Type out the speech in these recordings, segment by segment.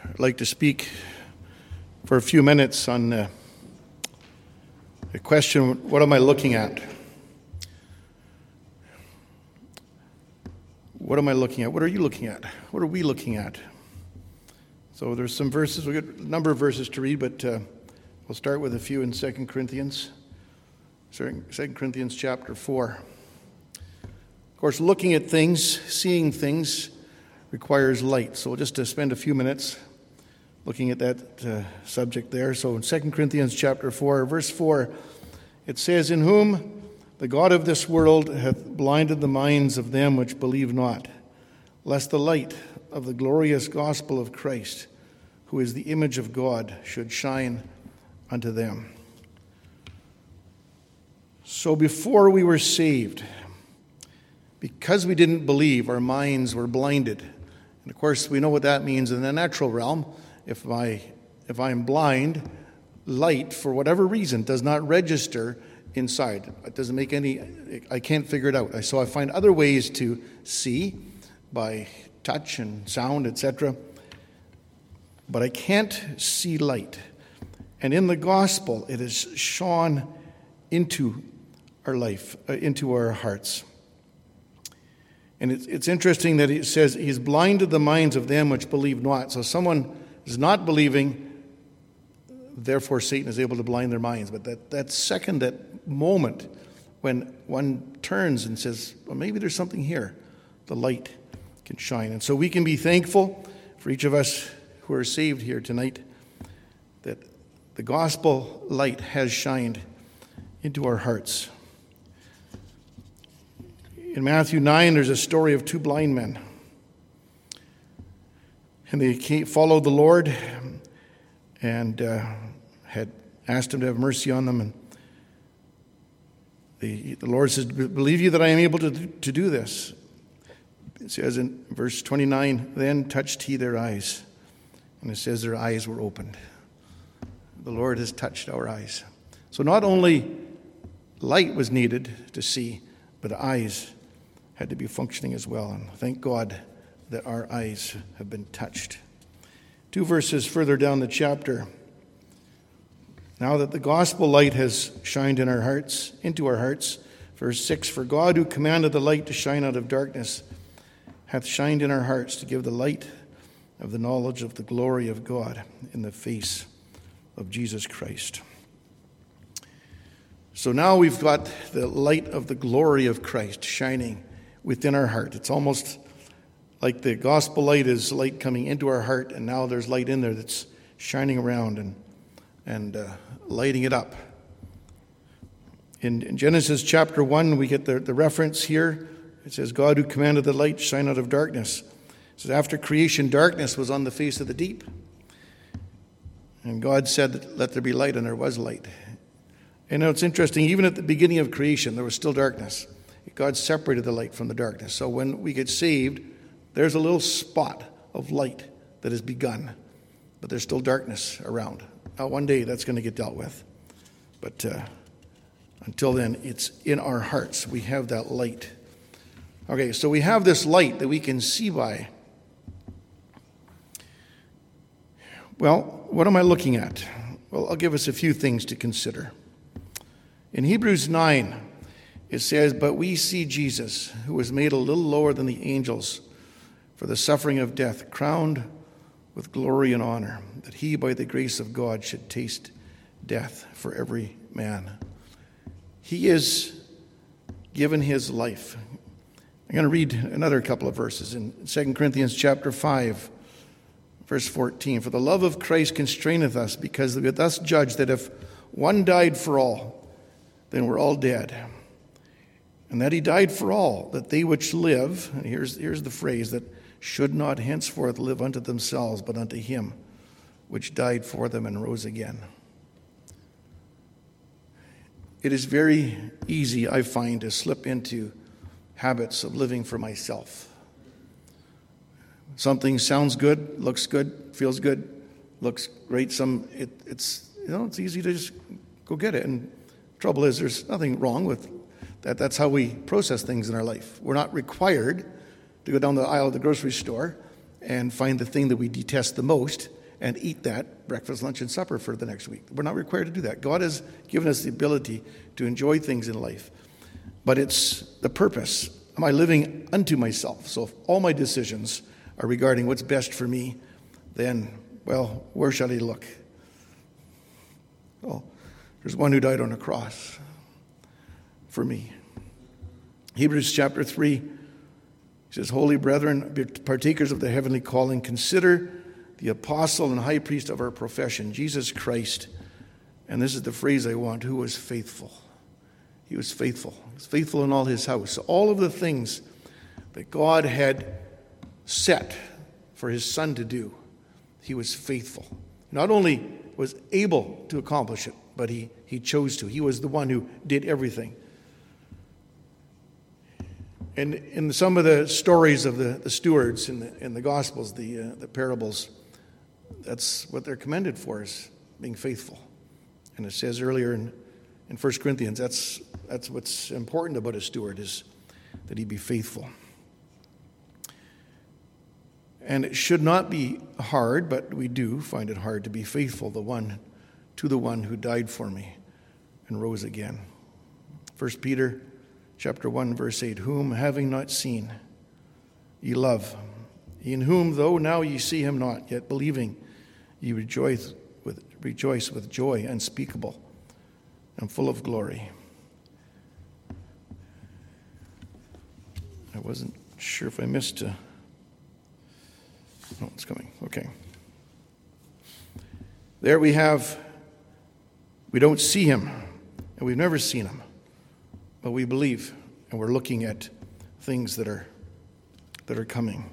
I'd like to speak for a few minutes on the question, what am I looking at? What am I looking at? What are you looking at? What are we looking at? So there's some verses, we've got a number of verses to read, but we'll start with a few in 2 Corinthians. 2 Corinthians chapter 4. Of course, looking at things, seeing things, requires light. So just to spend a few minutes looking at that subject there. So in 2 Corinthians chapter 4, verse 4, it says, "In whom the God of this world hath blinded the minds of them which believe not, lest the light of the glorious gospel of Christ, who is the image of God, should shine unto them." So before we were saved, because we didn't believe, our minds were blinded. And of course, we know what that means in the natural realm. If I'm blind, light, for whatever reason, does not register inside. It doesn't make I can't figure it out. So I find other ways to see by touch and sound, etc. But I can't see light. And in the gospel, it is shone into our life, into our hearts. And it's interesting that it says he's blinded the minds of them which believe not. So someone is not believing, therefore Satan is able to blind their minds. But that moment when one turns and says, well, maybe there's something here, the light can shine. And so we can be thankful for each of us who are saved here tonight that the gospel light has shined into our hearts. In Matthew 9, there's a story of two blind men. And they followed the Lord and had asked him to have mercy on them. And the Lord says, "Believe you that I am able to do this?" It says in verse 29, "Then touched he their eyes." And it says their eyes were opened. The Lord has touched our eyes. So not only light was needed to see, but eyes had to be functioning as well. And thank God that our eyes have been touched. 2 verses further down the chapter. "Now that the gospel light has shined into our hearts, verse 6, "For God who commanded the light to shine out of darkness hath shined in our hearts to give the light of the knowledge of the glory of God in the face of Jesus Christ." So now we've got the light of the glory of Christ shining within our heart. It's almost like the gospel light is light coming into our heart, and now there's light in there that's shining around and lighting it up. In Genesis chapter 1, we get the reference here. It says, "God who commanded the light shine out of darkness." It says, after creation, darkness was on the face of the deep. And God said, "Let there be light," and there was light. And now it's interesting, even at the beginning of creation, there was still darkness. God separated the light from the darkness. So when we get saved, there's a little spot of light that has begun, but there's still darkness around. Now, one day that's going to get dealt with. But until then, it's in our hearts. We have that light. Okay, so we have this light that we can see by. Well, what am I looking at? Well, I'll give us a few things to consider. In Hebrews 9, it says, "But we see Jesus, who was made a little lower than the angels for the suffering of death, crowned with glory and honor, that he, by the grace of God, should taste death for every man." He is given his life. I'm going to read another couple of verses in 2 Corinthians chapter 5, verse 14. "For the love of Christ constraineth us, because we thus judge that if one died for all, then we're all dead. And that he died for all, that they which live," and here's the phrase, "that should not henceforth live unto themselves, but unto him which died for them and rose again." It is very easy, I find, to slip into habits of living for myself. Something sounds good, looks good, feels good, looks great. It's easy to just go get it. And the trouble is, there's nothing wrong with that. That's how we process things in our life. We're not required to go down the aisle of the grocery store and find the thing that we detest the most and eat that breakfast, lunch, and supper for the next week. We're not required to do that. God has given us the ability to enjoy things in life. But it's the purpose. Am I living unto myself? So if all my decisions are regarding what's best for me, then, well, where shall I look? Well, there's one who died on a cross for me. Hebrews chapter 3 says, Holy brethren, partakers of the heavenly calling, consider the apostle and high priest of our profession, Jesus Christ. And this is the phrase I want, who was faithful. He was faithful. He was faithful in all his house. So all of the things that God had set for his son to do, he was faithful. Not only was able to accomplish it, but he chose to. He was the one who did everything. And in some of the stories of the stewards in the Gospels, the parables, that's what they're commended for, is being faithful. And it says earlier in 1 Corinthians, that's what's important about a steward, is that he be faithful. And it should not be hard, but we do find it hard to be faithful to the one who died for me and rose again. 1 Peter chapter 1, verse 8, whom having not seen, ye love, in whom though now ye see him not, yet believing, ye rejoice with joy unspeakable and full of glory. I wasn't sure if I missed no, it's coming. Okay. There we don't see him, and we've never seen him, but we believe, and we're looking at things that are coming.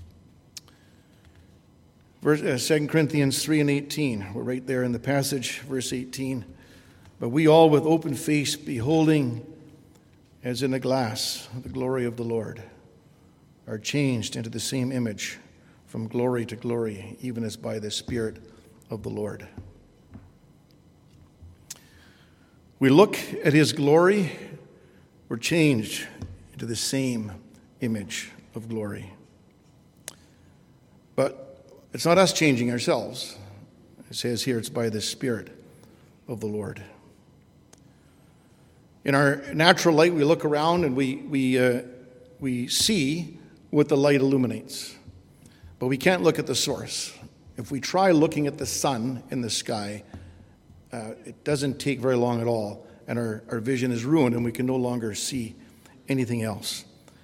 2 Corinthians 3 and 18, we're right there in the passage, verse 18. But we all with open face, beholding as in a glass the glory of the Lord, are changed into the same image from glory to glory, even as by the Spirit of the Lord. We look at his glory, we're changed into the same image of glory. But it's not us changing ourselves. It says here it's by the Spirit of the Lord. In our natural light, we look around and we see what the light illuminates. But we can't look at the source. If we try looking at the sun in the sky, it doesn't take very long at all, and our vision is ruined, and we can no longer see anything else.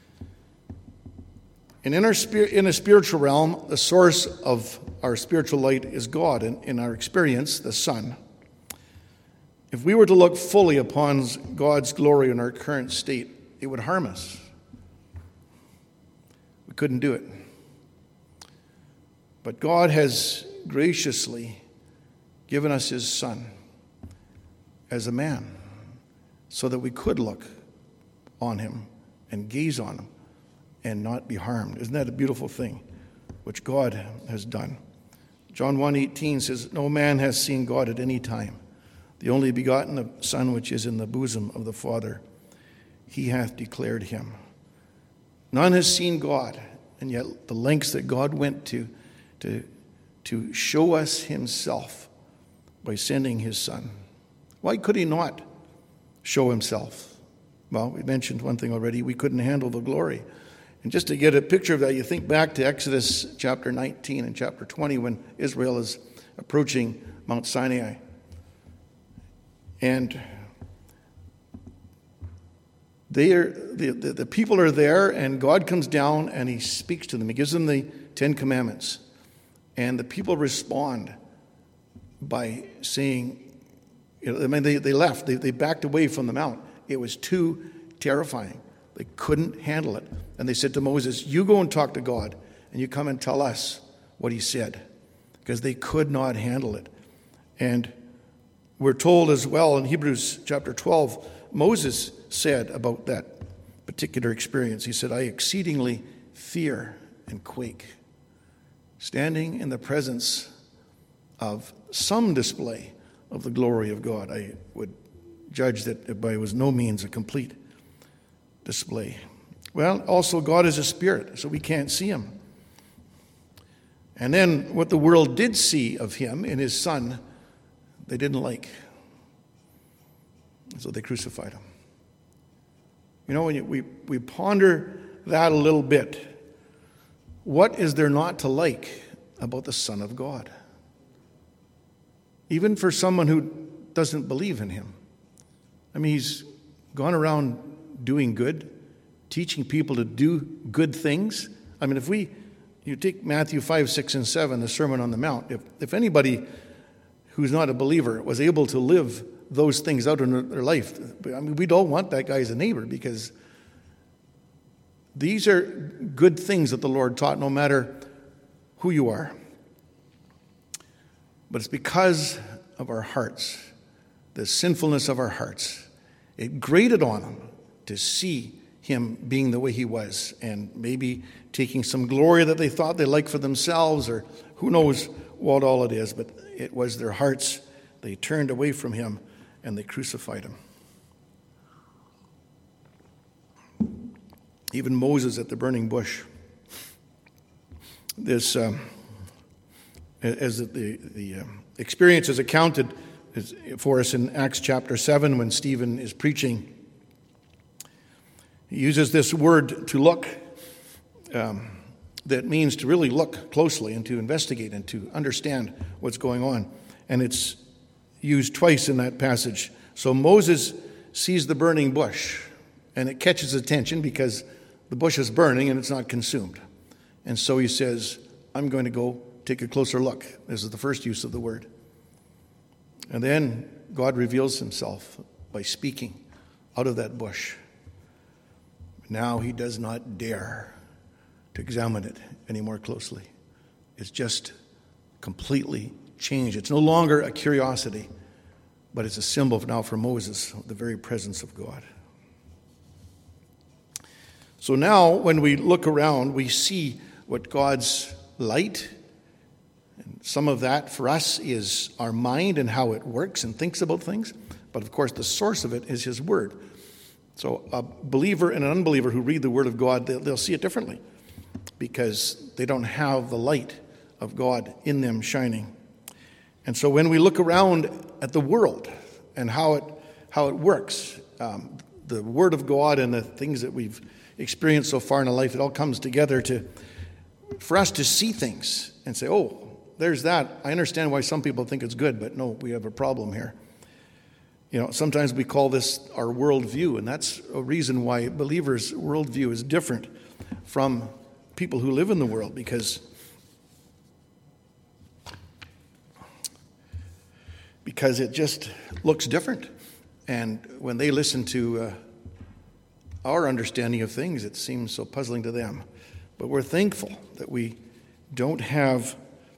And in a spiritual realm, the source of our spiritual light is God, and in our experience, the sun. If we were to look fully upon God's glory in our current state, it would harm us. We couldn't do it. But God has graciously given us his Son as a man so that we could look on him and gaze on him and not be harmed. Isn't that a beautiful thing, which God has done? John 1:18 says, no man has seen God at any time. The only begotten Son which is in the bosom of the Father, he hath declared him. None has seen God, and yet the lengths that God went to show us himself by sending his Son. Why could he not show himself? Well, we mentioned one thing already. We couldn't handle the glory. And just to get a picture of that, you think back to Exodus chapter 19 and chapter 20 when Israel is approaching Mount Sinai. And the people are there, and God comes down and he speaks to them. He gives them the 10 Commandments. And the people respond by saying, they left. They backed away from the mount. It was too terrifying. They couldn't handle it. And they said to Moses, you go and talk to God, and you come and tell us what he said. Because they could not handle it. And we're told as well in Hebrews chapter 12, Moses said about that particular experience, he said, I exceedingly fear and quake, standing in the presence of some display of the glory of God. I would judge that it was no means a complete display. Well, also God is a spirit, so we can't see him. And then what the world did see of him in his Son, they didn't like. So they crucified him. You know, when we ponder that a little bit, what is there not to like about the Son of God? Even for someone who doesn't believe in him. I mean, he's gone around doing good, teaching people to do good things. I mean, you take Matthew 5, 6, and 7, the Sermon on the Mount, if anybody who's not a believer was able to live those things out in their life, I mean, we don't want that guy as a neighbor, because these are good things that the Lord taught no matter who you are. But it's because of our hearts, the sinfulness of our hearts. It grated on them to see him being the way he was, and maybe taking some glory that they thought they liked for themselves, or who knows what all it is, but it was their hearts. They turned away from him and they crucified him. Even Moses at the burning bush. This, as the experience is accounted for us in Acts chapter 7 when Stephen is preaching, he uses this word to look, that means to really look closely and to investigate and to understand what's going on. And it's used twice in that passage. So Moses sees the burning bush, and it catches his attention because the bush is burning and it's not consumed. And so he says, I'm going to go take a closer look. This is the first use of the word. And then God reveals himself by speaking out of that bush. Now he does not dare to examine it any more closely. It's just completely changed. It's no longer a curiosity, but it's a symbol now for Moses of the very presence of God. So now when we look around, we see what God's light, and some of that for us is our mind and how it works and thinks about things. But of course, the source of it is his word. So a believer and an unbeliever who read the word of God, they'll see it differently because they don't have the light of God in them shining. And so when we look around at the world and how it works, the word of God and the things that we've experienced so far in our life, it all comes together for us to see things and say, oh, there's that. I understand why some people think it's good, but no, we have a problem here. You know, sometimes we call this our worldview, and that's a reason why believers' worldview is different from people who live in the world, because it just looks different. And when they listen to our understanding of things, it seems so puzzling to them. But we're thankful that we don't have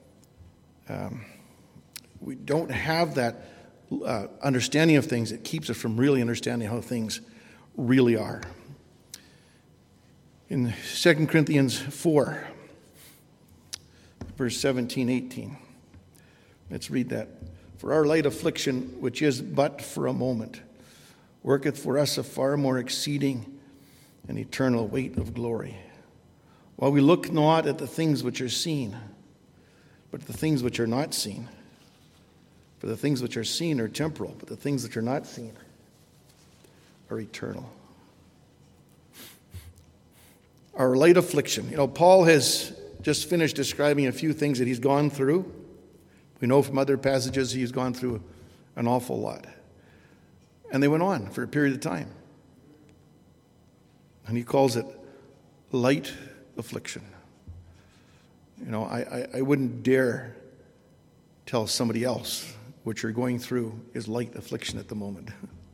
that understanding of things that keeps us from really understanding how things really are. In 2 Corinthians 4, verse 17, 18, let's read that. For our light affliction, which is but for a moment, worketh for us a far more exceeding and eternal weight of glory. While we look not at the things which are seen, but the things which are not seen. For the things which are seen are temporal, but the things which are not seen are eternal. Our light affliction. You know, Paul has just finished describing a few things that he's gone through. We know from other passages he's gone through an awful lot. And they went on for a period of time. And he calls it light affliction. You know, I wouldn't dare tell somebody else what you're going through is light affliction at the moment.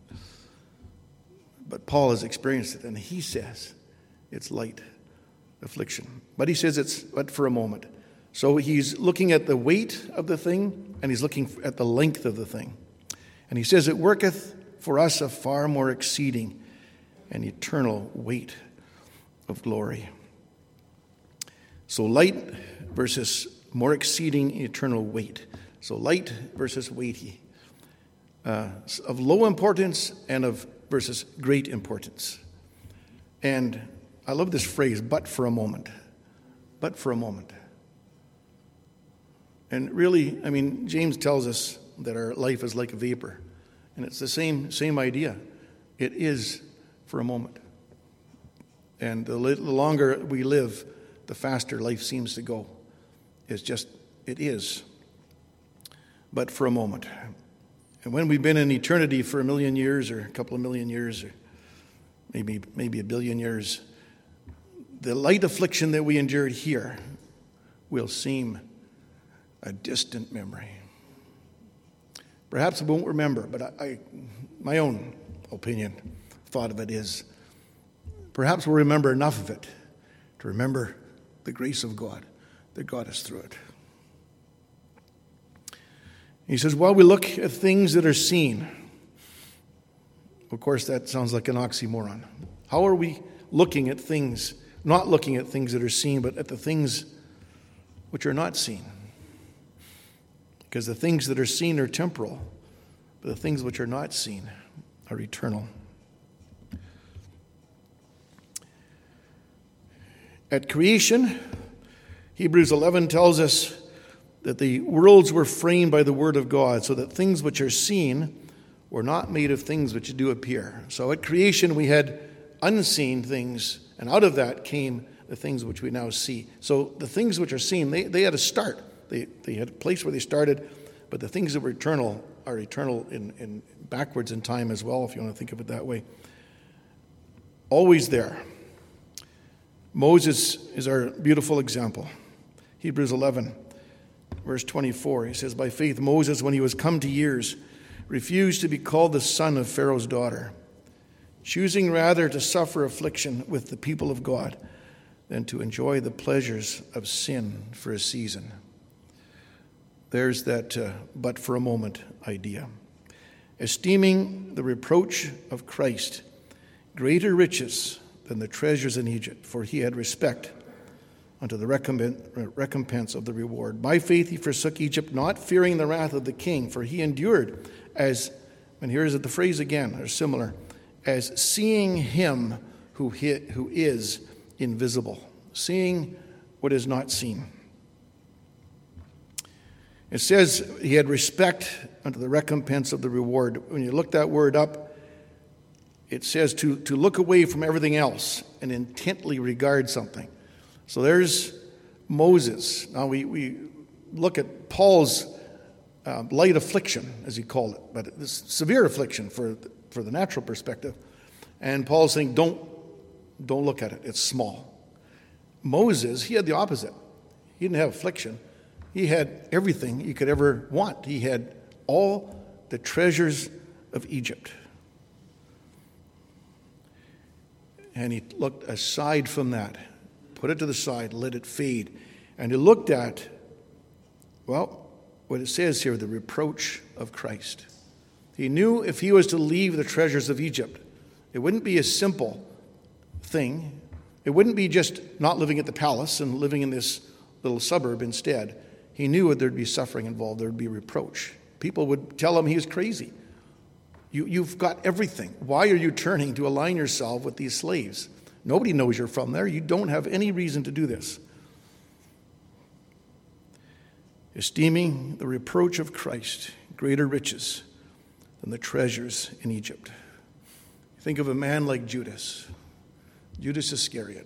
But Paul has experienced it, and he says it's light affliction. But he says it's but for a moment. So he's looking at the weight of the thing, and he's looking at the length of the thing. And he says it worketh for us a far more exceeding and eternal weight of glory. So light versus more exceeding eternal weight. So light versus weighty. Of low importance and of versus great importance. And I love this phrase, but for a moment. But for a moment. And really, I mean, James tells us that our life is like a vapor. And it's the same idea. It is for a moment. And the longer we live, the faster life seems to go. It is. But for a moment. And when we've been in eternity for 1 million years or a couple of million years, or maybe 1 billion years, the light affliction that we endured here will seem a distant memory. Perhaps I won't remember, but my own opinion, thought of it is, perhaps we'll remember enough of it to remember the grace of God that got us through it. He says, while we look at things that are seen, of course that sounds like an oxymoron. How are we looking at things, not looking at things that are seen, but at the things which are not seen? Because the things that are seen are temporal, but the things which are not seen are eternal. At creation, Hebrews 11 tells us that the worlds were framed by the word of God, so that things which are seen were not made of things which do appear. So at creation we had unseen things, and out of that came the things which we now see. So the things which are seen, they had a start. They had a place where they started, but the things that were eternal are eternal in backwards in time as well, if you want to think of it that way. Always there. Moses is our beautiful example. Hebrews 11, verse 24, he says, by faith Moses, when he was come to years, refused to be called the son of Pharaoh's daughter, choosing rather to suffer affliction with the people of God than to enjoy the pleasures of sin for a season. There's that but for a moment idea. Esteeming the reproach of Christ greater riches than the treasures in Egypt, for he had respect unto the recompense of the reward. By faith he forsook Egypt, not fearing the wrath of the king, for he endured as, and here's the phrase again, or similar, as seeing him who is invisible, seeing what is not seen. It says he had respect unto the recompense of the reward. When you look that word up, it says to look away from everything else and intently regard something. So there's Moses. Now we look at Paul's light affliction, as he called it, but it's severe affliction for the natural perspective. And Paul's saying, don't look at it. It's small. Moses, he had the opposite. He didn't have affliction. He had everything you could ever want. He had all the treasures of Egypt. And he looked aside from that, put it to the side, let it fade. And he looked at, well, what it says here, the reproach of Christ. He knew if he was to leave the treasures of Egypt, it wouldn't be a simple thing. It wouldn't be just not living at the palace and living in this little suburb instead. He knew there'd be suffering involved, there'd be reproach. People would tell him he was crazy. You've got everything. Why are you turning to align yourself with these slaves? Nobody knows you're from there. You don't have any reason to do this. Esteeming the reproach of Christ greater riches than the treasures in Egypt. Think of a man like Judas Iscariot.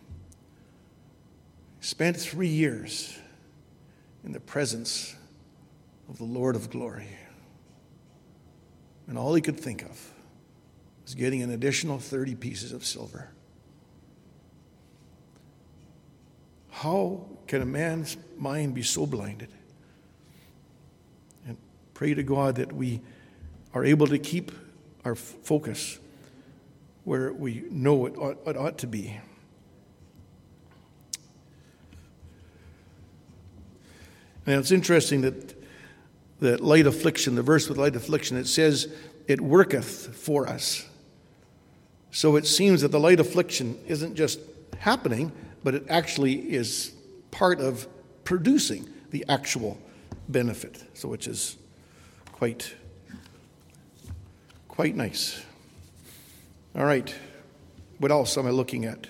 Spent 3 years in the presence of the Lord of glory. And all he could think of was getting an additional 30 pieces of silver. How can a man's mind be so blinded? And pray to God that we are able to keep our focus where we know it ought to be. And it's interesting that light affliction, the verse with light affliction, it says, it worketh for us. So it seems that the light affliction isn't just happening, but it actually is part of producing the actual benefit. So which is quite nice. All right. What else am I looking at?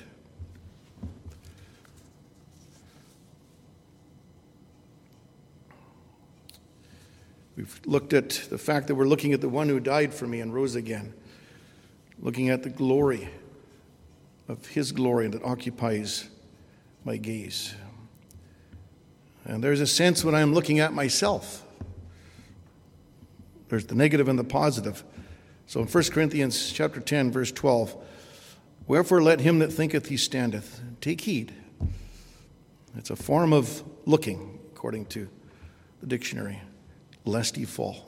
We've looked at the fact that we're looking at the one who died for me and rose again, looking at the glory of his glory that occupies my gaze. And there's a sense when I'm looking at myself. There's the negative and the positive. So in 1 Corinthians chapter 10, verse 12, wherefore let him that thinketh he standeth take heed. It's a form of looking, according to the dictionary, lest he fall.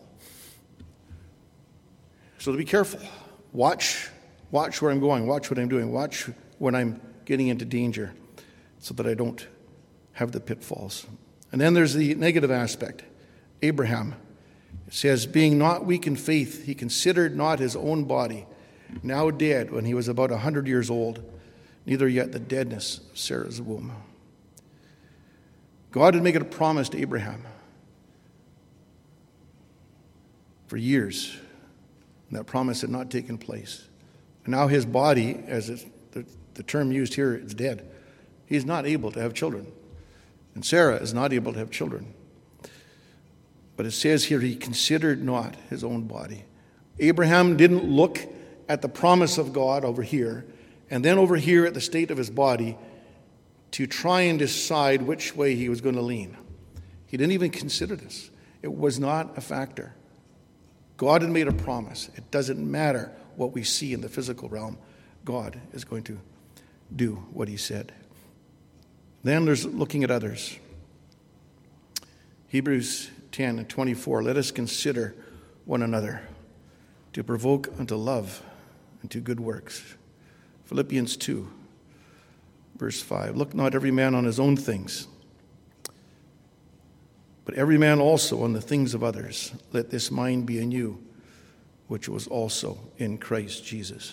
So to be careful. Watch where I'm going. Watch what I'm doing. Watch when I'm getting into danger so that I don't have the pitfalls. And then there's the negative aspect. Abraham, it says, being not weak in faith, he considered not his own body, now dead when he was about 100 years old, neither yet the deadness of Sarah's womb. God had made a promise to Abraham for years, and that promise had not taken place. And now his body, as the term used here, is dead. He's not able to have children. And Sarah is not able to have children. But it says here, he considered not his own body. Abraham didn't look at the promise of God over here, and then over here at the state of his body, to try and decide which way he was going to lean. He didn't even consider this. It was not a factor. God had made a promise. It doesn't matter what we see in the physical realm. God is going to do what he said. Then there's looking at others. Hebrews 10 and 24, let us consider one another to provoke unto love and to good works. Philippians 2, verse 5, look not every man on his own things, but every man also on the things of others. Let this mind be in you, which was also in Christ Jesus.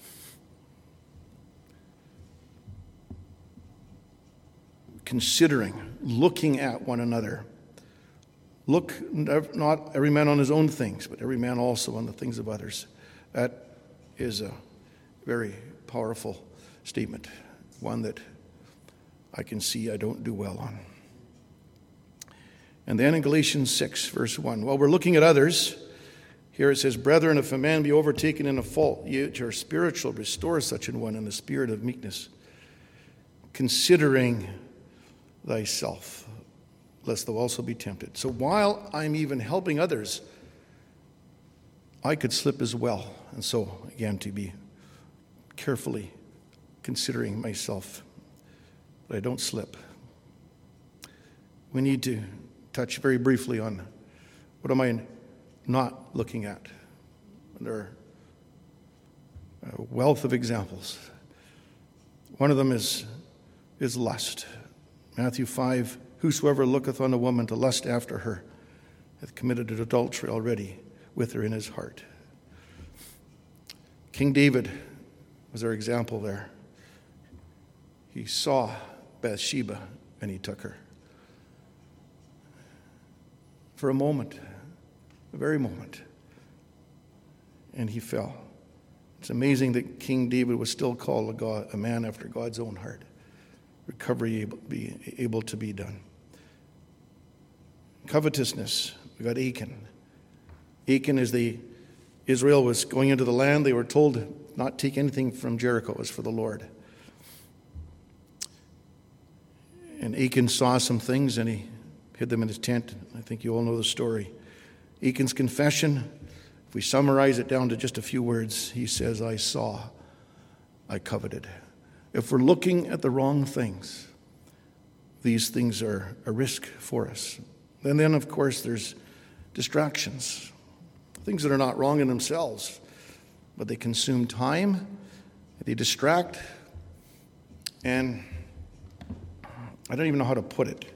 Considering, looking at one another. Look not every man on his own things, but every man also on the things of others. That is a very powerful statement, one that I can see I don't do well on. And then in Galatians 6, verse 1, while we're looking at others, here it says, brethren, if a man be overtaken in a fault, ye which are spiritual, restore such an one in the spirit of meekness, considering thyself, lest thou also be tempted. So while I'm even helping others, I could slip as well. And so, again, to be carefully considering myself, that I don't slip. We need to touch very briefly on what am I not looking at. And there are a wealth of examples. One of them is lust. Matthew 5, whosoever looketh on a woman to lust after her hath committed adultery already with her in his heart. King David was our example there. He saw Bathsheba and he took her. For a moment, a very moment, and he fell. It's amazing that King David was still called a man after God's own heart. Recovery able to be done. Covetousness, we got Achan. Achan, as Israel was going into the land, they were told not take anything from Jericho, it was for the Lord. And Achan saw some things and he hid them in his tent. I think you all know the story. Achan's confession, if we summarize it down to just a few words, he says, I saw, I coveted. If we're looking at the wrong things, these things are a risk for us. And then, of course, there's distractions, things that are not wrong in themselves, but they consume time, they distract, and I don't even know how to put it.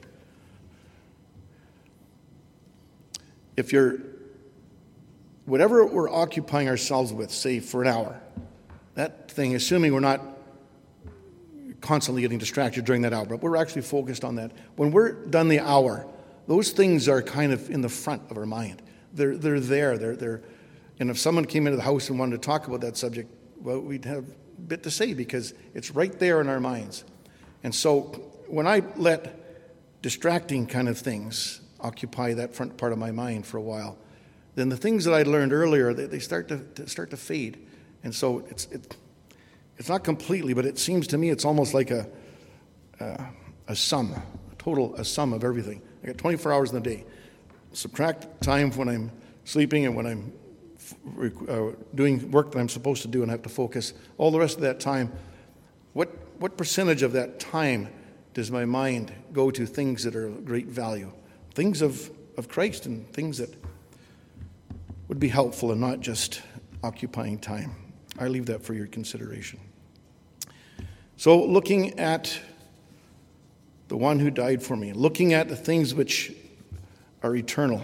If whatever we're occupying ourselves with, say for an hour, that thing, assuming we're not constantly getting distracted during that hour, but we're actually focused on that. When we're done the hour, those things are kind of in the front of our mind. They're there. And if someone came into the house and wanted to talk about that subject, well, we'd have a bit to say because it's right there in our minds. And so when I let distracting kind of things occupy that front part of my mind for a while, then the things that I'd learned earlier, they start to fade. And so it's not completely, but it seems to me it's almost like a sum of everything. I got 24 hours in the day. Subtract time when I'm sleeping and when I'm doing work that I'm supposed to do and I have to focus. All the rest of that time, what percentage of that time does my mind go to things that are of great value? Things of Christ and things that would be helpful and not just occupying time. I leave that for your consideration. So looking at the one who died for me, looking at the things which are eternal,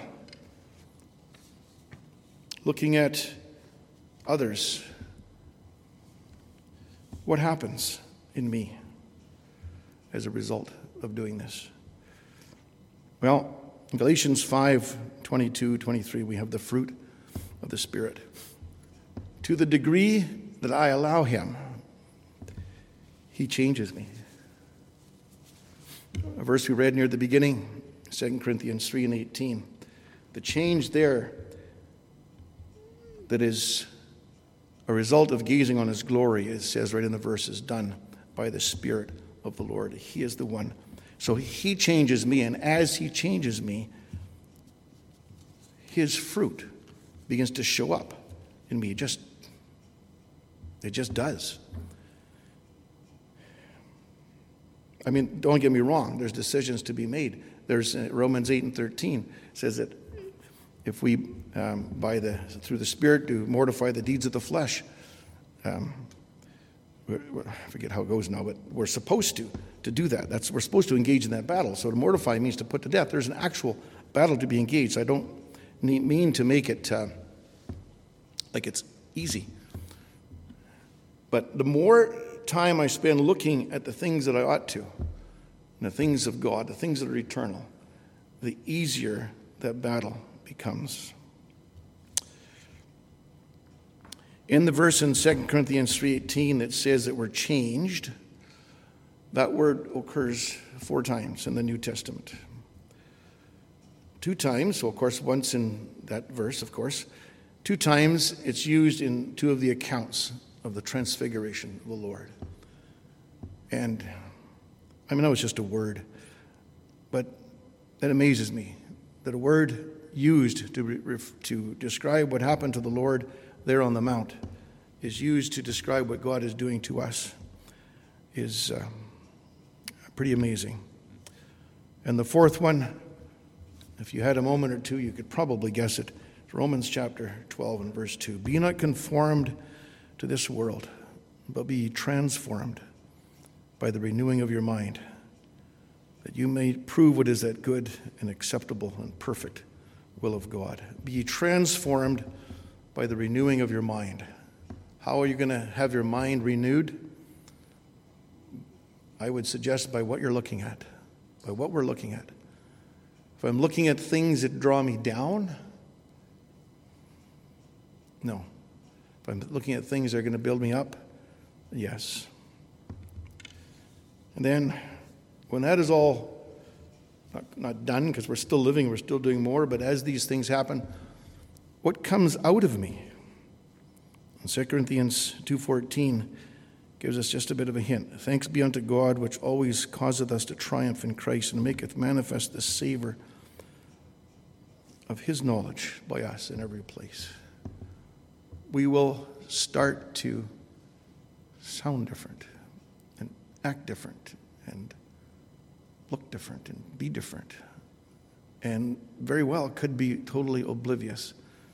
looking at others, what happens in me as a result of doing this? Well, in Galatians 5:22-23, we have the fruit of the Spirit. To the degree that I allow him, he changes me. A verse we read near the beginning, 2 Corinthians 3:18. The change there that is a result of gazing on his glory, it says right in the verse, is done by the Spirit of the Lord. He is the one. So he changes me, and as he changes me, his fruit begins to show up in me. It just does. I mean, don't get me wrong. There's decisions to be made. There's Romans 8:13 says that if we, through the Spirit, do mortify the deeds of the flesh, I forget how it goes now, but we're supposed to do that. We're supposed to engage in that battle. So to mortify means to put to death. There's an actual battle to be engaged. I don't mean to make it like it's easy. But the more time I spend looking at the things that I ought to, and the things of God, the things that are eternal, the easier that battle becomes. In the verse in 2 Corinthians 3:18 that says that we're changed, that word occurs 4 times in the New Testament. 2 times, so of course once in that verse, of course. 2 times it's used in 2 of the accounts of the transfiguration of the Lord. And I know it's just a word, but that amazes me that a word used to describe what happened to the Lord there on the Mount is used to describe what God is doing to us is pretty amazing. And the 4th one, if you had a moment or two, you could probably guess it. It's Romans chapter 12 and verse 2. Be not conformed to this world, but be transformed by the renewing of your mind, that you may prove what is that good and acceptable and perfect will of God. Be transformed by the renewing of your mind. How are you going to have your mind renewed? I would suggest by what you're looking at, by what we're looking at. If I'm looking at things that draw me down, no. If I'm looking at things that are going to build me up, yes. And then, when that is all not done, because we're still living, we're still doing more, but as these things happen, what comes out of me? And 2 Corinthians 2:14 gives us just a bit of a hint. Thanks be unto God, which always causeth us to triumph in Christ, and maketh manifest the savor of his knowledge by us in every place. We will start to sound different and act different and look different and be different, and very well could be totally oblivious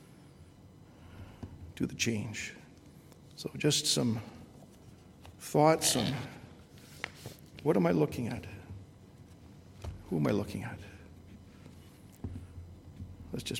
to the change. So just some thoughts on what am I looking at? Who am I looking at? Let's just